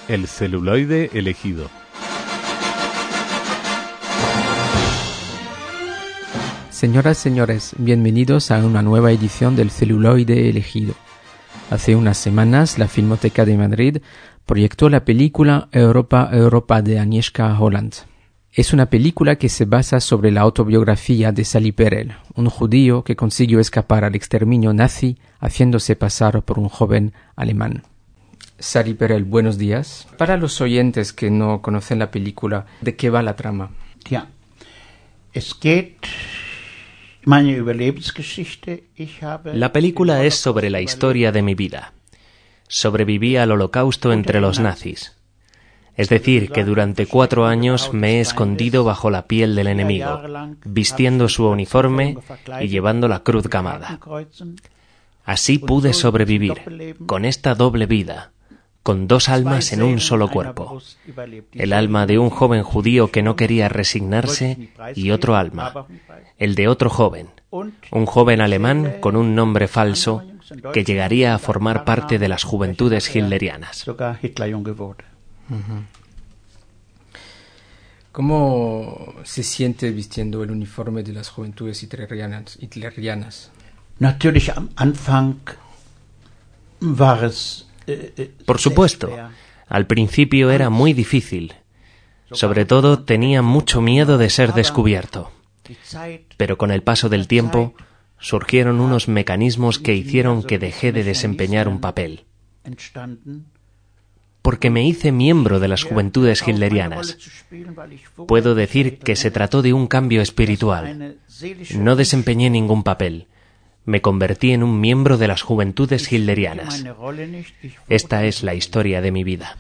El celuloide elegido. Señoras y señores, bienvenidos a una nueva edición del celuloide elegido. Hace unas semanas, la Filmoteca de Madrid proyectó la película Europa, Europa de Agnieszka Holland. Es una película que se basa sobre la autobiografía de Sally Perel, un judío que consiguió escapar al exterminio nazi haciéndose pasar por un joven alemán. Sally Perel, buenos días. Para los oyentes que no conocen la película, ¿de qué va la trama? Ja, es geht meine Überlebensgeschichte. La película es sobre la historia de mi vida. Sobreviví al Holocausto entre los nazis. Es decir, que durante 4 años me he escondido bajo la piel del enemigo, vistiendo su uniforme y llevando la cruz camada. Así pude sobrevivir, con esta doble vida, con 2 almas en un solo cuerpo. El alma de un joven judío que no quería resignarse y otro alma, el de otro joven, un joven alemán con un nombre falso que llegaría a formar parte de las juventudes hitlerianas. ¿Cómo se siente vistiendo el uniforme de las juventudes hitlerianas? Natürlich am Anfang war es Por supuesto, al principio era muy difícil. Sobre todo tenía mucho miedo de ser descubierto. Pero con el paso del tiempo surgieron unos mecanismos que hicieron que dejé de desempeñar un papel. Porque me hice miembro de las juventudes hitlerianas. Puedo decir que se trató de un cambio espiritual. No desempeñé ningún papel. Me convertí en un miembro de las juventudes hitlerianas. Esta es la historia de mi vida.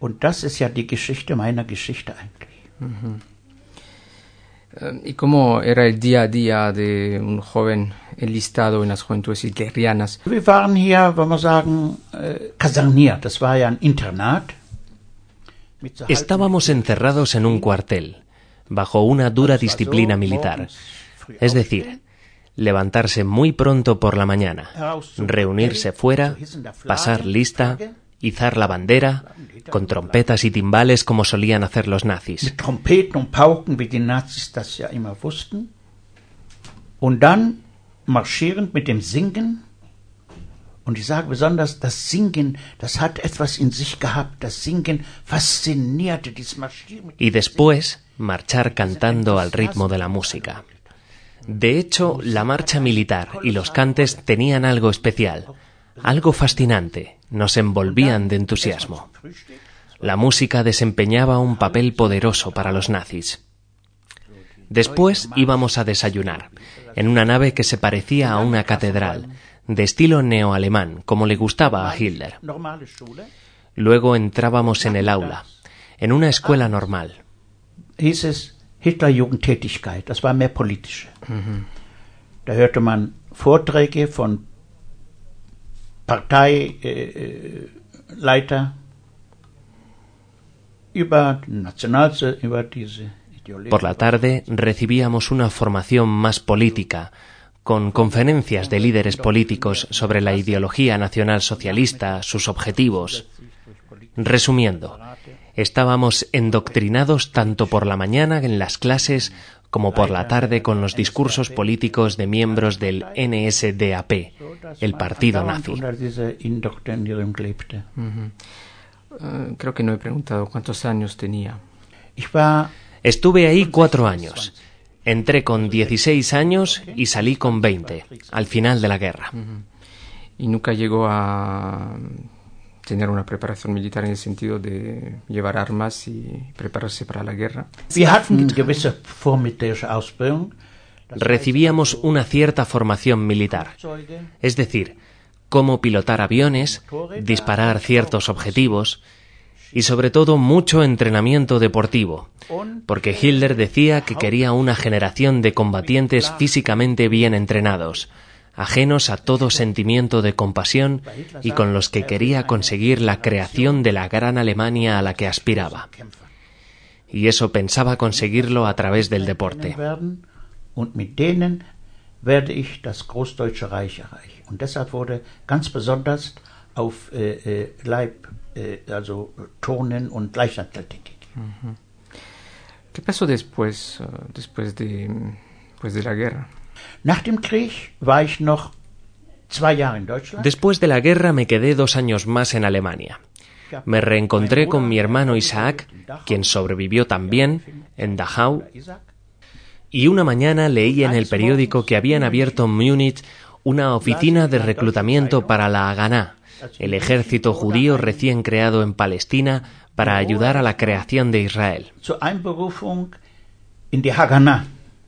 ¿Y cómo era el día a día de un joven enlistado en las juventudes hitlerianas? Wir waren hier, wollen wir sagen, kaserniert. Das war ja ein Internat. Estábamos encerrados en un cuartel, bajo una dura disciplina militar. Es decir, levantarse muy pronto por la mañana, reunirse fuera, pasar lista, izar la bandera, con trompetas y timbales como solían hacer los nazis. Mit Trompeten und Pauken, wie die Nazis das ja immer wussten. Und dann marschierend mit dem Singen. Und ich sage besonders, das Singen, das hat etwas in sich gehabt. Das Singen faszinierte, dieses Marschieren. Y después, marchar cantando al ritmo de la música. De hecho, la marcha militar y los cantes tenían algo especial, algo fascinante, nos envolvían de entusiasmo. La música desempeñaba un papel poderoso para los nazis. Después íbamos a desayunar, en una nave que se parecía a una catedral, de estilo neoalemán, como le gustaba a Hitler. Luego entrábamos en el aula, en una escuela normal. Hitlerjugendtätigkeit, das war mehr politische. Da hörte man Vorträge von Parteileiter über diese Ideologie. Por la tarde recibíamos una formación más política, con conferencias de líderes políticos sobre la ideología nacionalsocialista, sus objetivos. Resumiendo, estábamos endoctrinados tanto por la mañana en las clases como por la tarde con los discursos políticos de miembros del NSDAP, el partido nazi. Creo que no he preguntado cuántos años tenía. Estuve ahí 4 años. Entré con 16 años y salí con 20, al final de la guerra. ¿Y nunca llegó a tener una preparación militar en el sentido de llevar armas y prepararse para la guerra? Recibíamos una cierta formación militar, es decir, cómo pilotar aviones, disparar ciertos objetivos y sobre todo mucho entrenamiento deportivo, porque Hitler decía que quería una generación de combatientes físicamente bien entrenados, ajenos a todo sentimiento de compasión y con los que quería conseguir la creación de la gran Alemania a la que aspiraba. Y eso pensaba conseguirlo a través del deporte. auf Leib, also Turnen und Leichtathletik. ¿Qué pasó después de la guerra? Nach dem Krieg war ich noch 2 Jahre in Deutschland. Después de la guerra me quedé 2 años más en Alemania. Me reencontré con mi hermano Isaac, quien sobrevivió también, en Dachau, y una mañana leí en el periódico que habían abierto en Múnich una oficina de reclutamiento para la Haganá, el ejército judío recién creado en Palestina para ayudar a la creación de Israel. Zur Einberufung in die Haganah,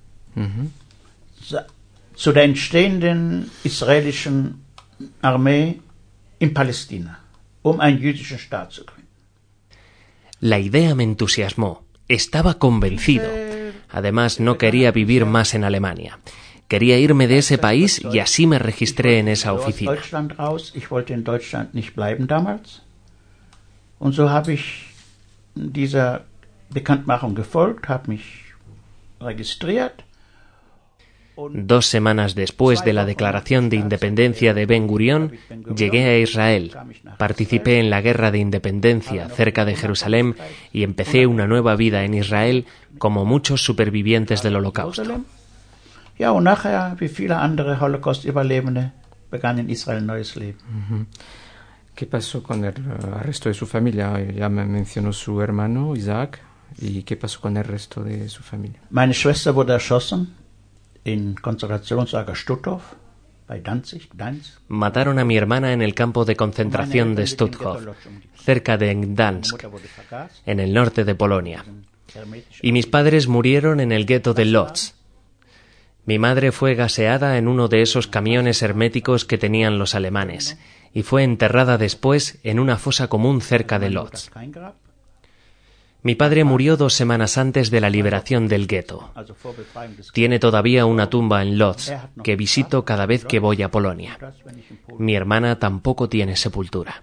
zu der entstehenden israelischen Armee in Palästina, einen jüdischen Staat zu gründen. La idea me entusiasmó. Estaba convencido. Además, no quería vivir más en Alemania. Quería irme de ese país y así me registré en esa oficina. Ich wollte in Deutschland nicht bleiben damals. Und so habe ich dieser Bekanntmachung gefolgt, habe mich registriert. 2 semanas después de la declaración de independencia de Ben Gurión, llegué a Israel, participé en la guerra de independencia cerca de Jerusalén y empecé una nueva vida en Israel como muchos supervivientes del Holocausto. Ja, und nachher, wie viele andere Holocaust-Überlebende, begann in Israel ein neues Leben. ¿Qué pasó con el resto de su familia? Ya me mencionó su hermano Isaac. ¿Y qué pasó con el resto de su familia? Meine Schwester wurde erschossen in Konzentrationslager Stutthof, bei Danzig. Mataron a mi hermana en el campo de concentración de Stutthof, cerca de Gdansk, en el norte de Polonia. Y mis padres murieron en el gueto de Lodz. Mi madre fue gaseada en uno de esos camiones herméticos que tenían los alemanes y fue enterrada después en una fosa común cerca de Lodz. Mi padre murió 2 semanas antes de la liberación del gueto. Tiene todavía una tumba en Lodz, que visito cada vez que voy a Polonia. Mi hermana tampoco tiene sepultura.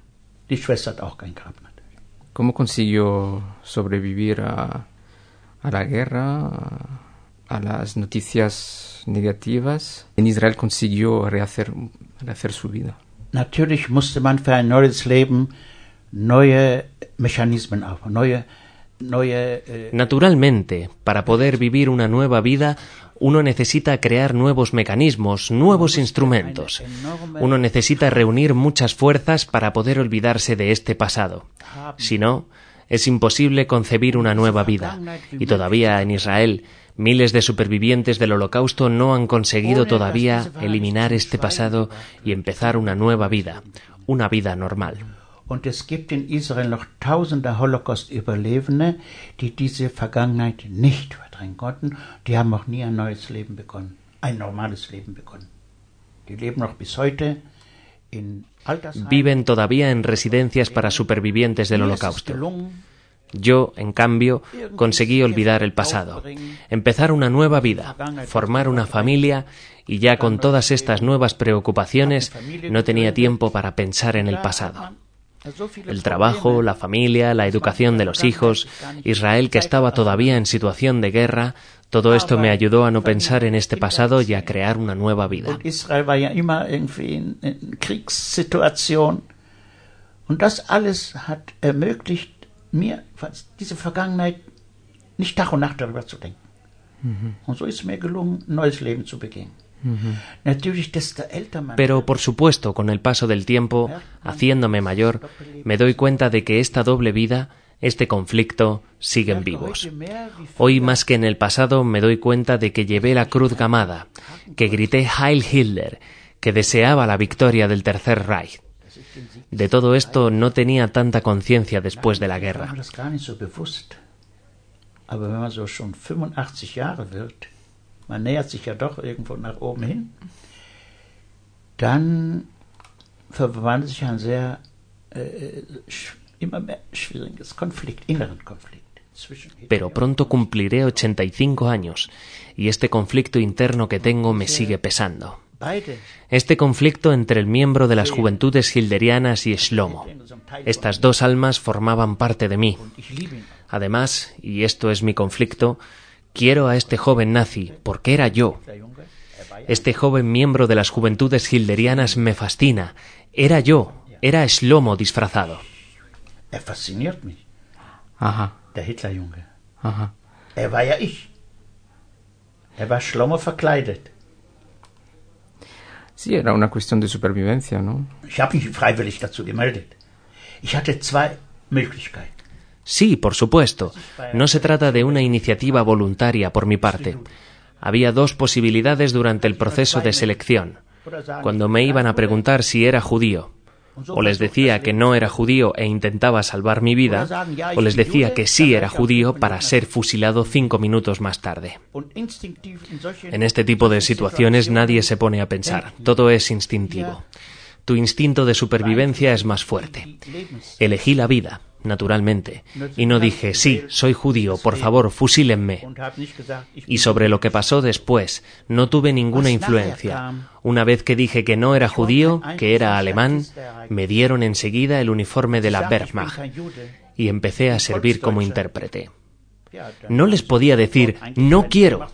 ¿Cómo consiguió sobrevivir a la guerra, a las noticias negativas? En Israel consiguió rehacer su vida. Natürlich musste man für ein neues Leben neue Mechanismen aufbauen, Naturalmente, para poder vivir una nueva vida, uno necesita crear nuevos mecanismos, nuevos instrumentos. Uno necesita reunir muchas fuerzas para poder olvidarse de este pasado. Si no, es imposible concebir una nueva vida. Y todavía en Israel, miles de supervivientes del Holocausto no han conseguido todavía eliminar este pasado y empezar una nueva vida, una vida normal. Und es gibt in Israel noch tausende Holocaust-Überlebende, die diese Vergangenheit nicht verdrängen konnten. Die haben auch nie ein neues Leben begonnen, ein normales Leben begonnen. Die leben noch bis heute in Altersheimen. Viven todavía en residencias para supervivientes del Holocausto. Yo, en cambio, conseguí olvidar el pasado, empezar una nueva vida, formar una familia y ya con todas estas nuevas preocupaciones no tenía tiempo para pensar en el pasado. El trabajo, la familia, la educación de los hijos, Israel que estaba todavía en situación de guerra, todo esto me ayudó a no pensar en este pasado y a crear una nueva vida. Israel war ja immer irgendwie in Kriegssituation und das alles hat ermöglicht mir diese Vergangenheit nicht Tag und Nacht darüber zu denken. Und so ist mir gelungen, ein neues Leben zu beginnen. Pero, por supuesto, con el paso del tiempo, haciéndome mayor, me doy cuenta de que esta doble vida, este conflicto, siguen vivos. Hoy, más que en el pasado, me doy cuenta de que llevé la cruz gamada, que grité Heil Hitler, que deseaba la victoria del Tercer Reich. De todo esto no tenía tanta conciencia después de la guerra. Man nähert sich ja doch irgendwo nach oben hin, dann verwandelt sich ein sehr immer mehr schwieriges inneren Konflikt. Pero pronto cumpliré 85 años y este conflicto interno que tengo me sigue pesando. Este conflicto entre el miembro de las Juventudes Hilderianas y Shlomo. Estas 2 almas formaban parte de mí. Además, y esto es mi conflicto, quiero a este joven nazi, porque era yo. Este joven miembro de las Juventudes Hilderianas me fascina. Era yo, Era Shlomo disfrazado. Er fasziniert mich, Ajá, der Hitlerjunge. ajá. Er war ja ich. Er war Shlomo verkleidet. Sí, era una cuestión de supervivencia, ¿no? Ich habe mich freiwillig dazu gemeldet. Ich hatte zwei Möglichkeiten. Sí, por supuesto. No se trata de una iniciativa voluntaria por mi parte. Había dos posibilidades durante el proceso de selección. Cuando me iban a preguntar si era judío, o les decía que no era judío e intentaba salvar mi vida, o les decía que sí era judío para ser fusilado 5 minutos más tarde. En este tipo de situaciones nadie se pone a pensar, todo es instintivo. Tu instinto de supervivencia es más fuerte. Elegí la vida, naturalmente, y no dije, sí, soy judío, por favor, fusílenme. Y sobre lo que pasó después, no tuve ninguna influencia. Una vez que dije que no era judío, que era alemán, me dieron enseguida el uniforme de la Wehrmacht y empecé a servir como intérprete. No les podía decir, no quiero.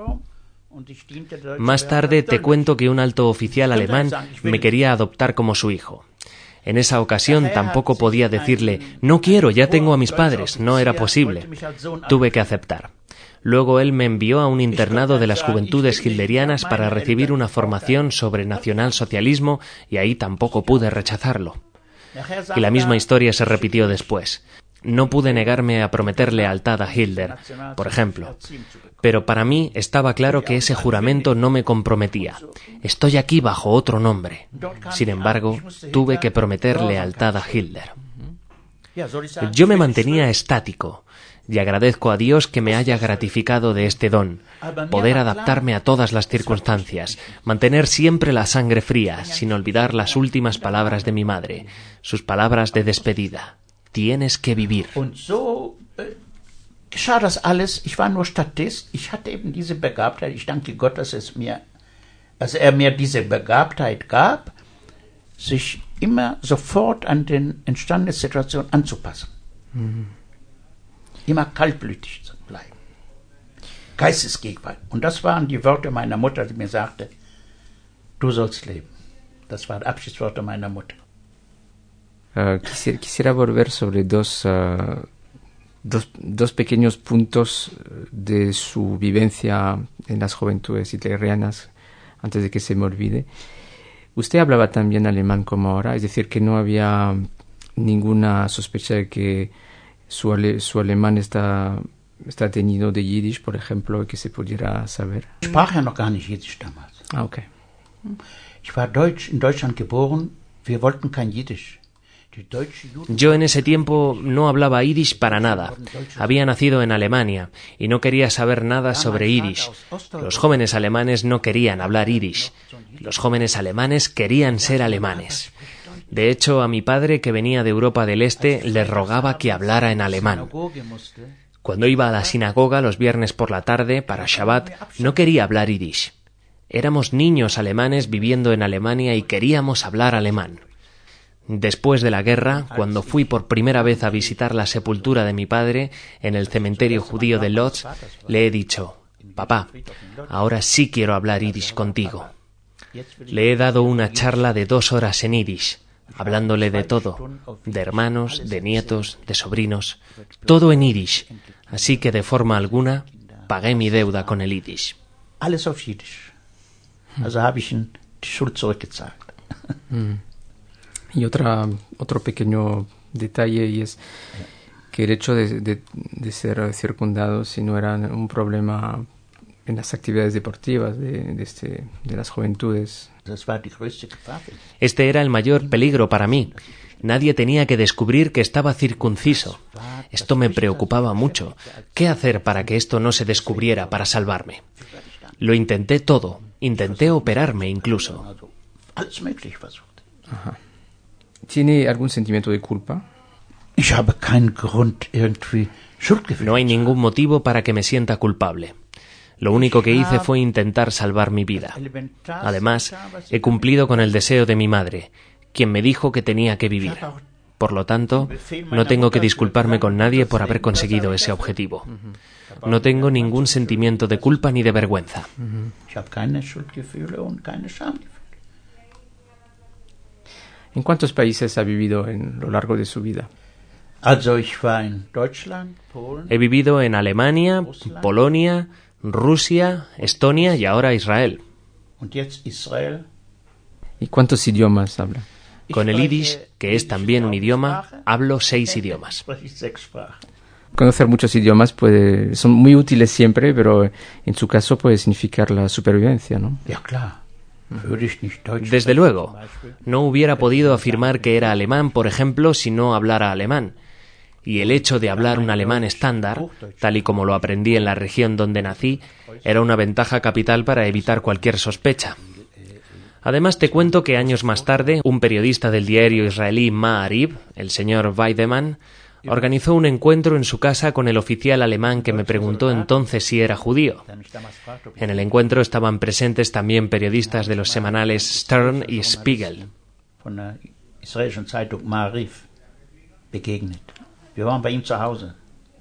Más tarde te cuento que un alto oficial alemán me quería adoptar como su hijo. En esa ocasión tampoco podía decirle, no quiero, ya tengo a mis padres, no era posible. Tuve que aceptar. Luego él me envió a un internado de las Juventudes Hitlerianas para recibir una formación sobre nacionalsocialismo y ahí tampoco pude rechazarlo. Y la misma historia se repitió después. No pude negarme a prometer lealtad a Hitler, por ejemplo. Pero para mí estaba claro que ese juramento no me comprometía. Estoy aquí bajo otro nombre. Sin embargo, tuve que prometer lealtad a Hitler. Yo me mantenía estático y agradezco a Dios que me haya gratificado de este don, poder adaptarme a todas las circunstancias, mantener siempre la sangre fría, sin olvidar las últimas palabras de mi madre, sus palabras de despedida. Tienes que vivir. Und so geschah das alles. Ich war nur Statist. Ich hatte eben diese Begabtheit. Ich danke Gott, dass er mir diese Begabtheit gab, sich immer sofort an den entstandene Situation anzupassen. Immer kaltblütig zu bleiben. Geistesgegenwart. Und das waren die Worte meiner Mutter, die mir sagte, du sollst leben. Das waren Abschiedsworte meiner Mutter. Quisiera volver sobre dos pequeños puntos de su vivencia en las juventudes hitlerianas, antes de que se me olvide. Usted hablaba también alemán como ahora, es decir, que no había ninguna sospecha de que su alemán está teñido de Yiddish, por ejemplo, que se pudiera saber. Ich sprach ja noch gar nicht Jiddisch damals. Ah, okay. Ich war in Deutschland geboren, wir wollten kein Jiddisch. Yo en ese tiempo no hablaba yiddish para nada. Había nacido en Alemania y no quería saber nada sobre yiddish. Los jóvenes alemanes no querían hablar yiddish. Los jóvenes alemanes querían ser alemanes. De hecho, a mi padre, que venía de Europa del Este, le rogaba que hablara en alemán. Cuando iba a la sinagoga los viernes por la tarde, para Shabbat, no quería hablar yiddish. Éramos niños alemanes viviendo en Alemania y queríamos hablar alemán. Después de la guerra, cuando fui por primera vez a visitar la sepultura de mi padre en el cementerio judío de Lodz, le he dicho, papá, ahora sí quiero hablar yiddish contigo. Le he dado una charla de 2 horas en yiddish, hablándole de todo, de hermanos, de nietos, de sobrinos, todo en yiddish, así que de forma alguna pagué mi deuda con el yiddish. Alles auf Jiddisch. Also habe ich die Schuld zurückgezahlt. Y otro pequeño detalle, y es que el hecho de ser circundado, si no era un problema en las actividades deportivas de las juventudes. Este era el mayor peligro para mí. Nadie tenía que descubrir que estaba circunciso. Esto me preocupaba mucho. ¿Qué hacer para que esto no se descubriera para salvarme? Lo intenté todo. Intenté operarme incluso. Ajá. ¿Tiene algún sentimiento de culpa? Ich habe keinen Grund, irgendwie Schuldgefühle. No hay ningún motivo para que me sienta culpable. Lo único que hice fue intentar salvar mi vida. Además, he cumplido con el deseo de mi madre, quien me dijo que tenía que vivir. Por lo tanto, no tengo que disculparme con nadie por haber conseguido ese objetivo. No tengo ningún sentimiento de culpa ni de vergüenza. Ich habe keine Schuldgefühle und keine Schamgefühle. ¿En cuántos países ha vivido en lo largo de su vida? Also ich war in Deutschland, Polen, He vivido en Alemania, Polonia, Rusia, Estonia y ahora Israel. und jetzt Israel. ¿Y cuántos idiomas habla? Con el yiddish, que es también un idioma, hablo 6 idiomas. Spreche ich 6 Sprachen. Conocer muchos idiomas son muy útiles siempre, pero en su caso puede significar la supervivencia, ¿no? Ja klar. Würde ich nicht Deutsch Desde sprechen, luego, zum Beispiel. no hubiera podido afirmar que era alemán, por ejemplo, si no hablara alemán. Y el hecho de hablar un alemán estándar, tal y como lo aprendí en la región donde nací, era una ventaja capital para evitar cualquier sospecha. Además, te cuento que años más tarde, un periodista del diario israelí Ma'ariv, el señor Weidemann, organizó un encuentro en su casa con el oficial alemán que me preguntó entonces si era judío. En el encuentro estaban presentes también periodistas de los semanales Stern y Spiegel. Von der israelischen Zeitung Ma'ariv begegnet. Wir waren bei ihm zu Hause.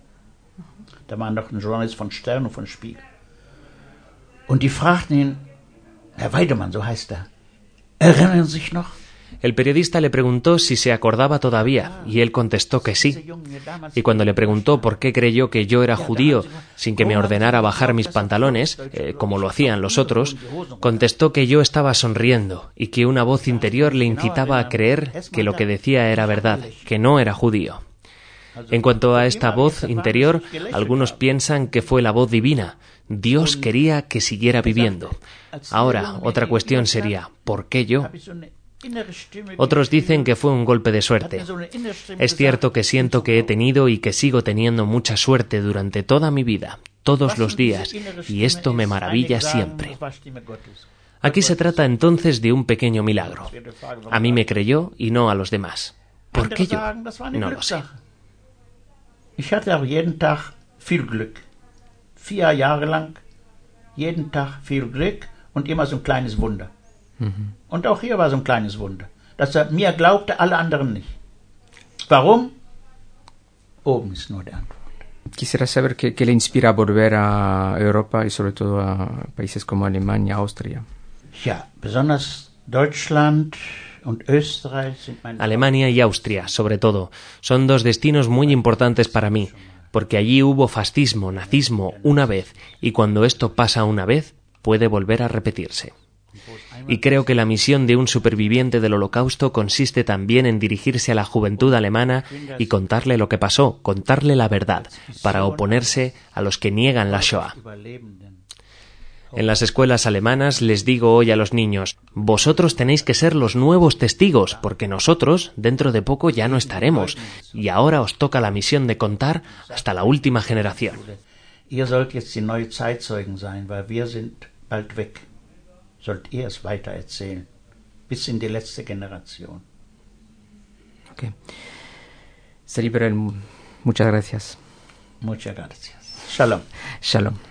Da waren noch ein Journalist von Stern und von Spiegel. Und die fragten ihn, Herr Weidemann, so heißt er, erinnern Sie sich noch? El periodista le preguntó si se acordaba todavía, y él contestó que sí. Y cuando le preguntó por qué creyó que yo era judío sin que me ordenara bajar mis pantalones, como lo hacían los otros, contestó que yo estaba sonriendo y que una voz interior le incitaba a creer que lo que decía era verdad, que no era judío. En cuanto a esta voz interior, algunos piensan que fue la voz divina. Dios quería que siguiera viviendo. Ahora, otra cuestión sería, ¿por qué yo? Otros dicen que fue un golpe de suerte. Es cierto que siento que he tenido y que sigo teniendo mucha suerte durante toda mi vida, todos los días, y esto me maravilla siempre. Aquí se trata entonces de un pequeño milagro. A mí me creyó y no a los demás. ¿Por qué yo? No lo sé. Ich hatte auch jeden Tag viel Glück. 4 Jahre lang, jeden Tag viel Glück und immer so ein kleines Wunder. Und auch hier war so ein kleines Wunder, dass er mir glaubte, alle anderen nicht. Warum? Oben ist nur die Antwort. Quisiera saber qué le inspira a volver a Europa y sobre todo a países como Alemania, Austria. Ja, besonders Deutschland und Österreich sind meine... Alemania y Austria, sobre todo, son 2 destinos muy importantes para mí, porque allí hubo fascismo, nazismo, una vez, y cuando esto pasa una vez, puede volver a repetirse. Y creo que la misión de un superviviente del Holocausto consiste también en dirigirse a la juventud alemana y contarle lo que pasó, contarle la verdad, para oponerse a los que niegan la Shoah. En las escuelas alemanas les digo hoy a los niños, vosotros tenéis que ser los nuevos testigos, porque nosotros, dentro de poco, ya no estaremos, y ahora os toca la misión de contar hasta la última generación. Ihr sollt jetzt die neue Zeitzeugen sein, weil wir sind bald weg. Sollt ihr es weiter erzählen, bis in die letzte Generation. Okay. Sali Berel, muchas gracias. Muchas gracias. Shalom. Shalom.